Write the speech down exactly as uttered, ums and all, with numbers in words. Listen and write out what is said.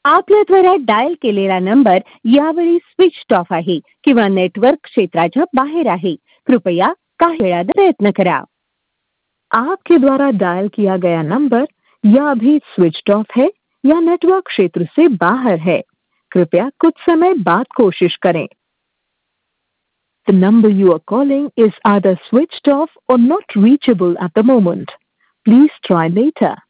आपल्याद्वारे dial केलेला number यावेळी switch off आहे किंवा नेटवर्क क्षेत्राच्या बाहेर आहे. कृपया काही वेळा प्रयत्न करा. आपके द्वारा डायल किया गया नंबर या अभी स्विच ऑफ है या नेटवर्क क्षेत्र से बाहर है. कृपया कुछ समय बाद कोशिश करें. The number you are calling is either switched off or not reachable at the moment. Please try later.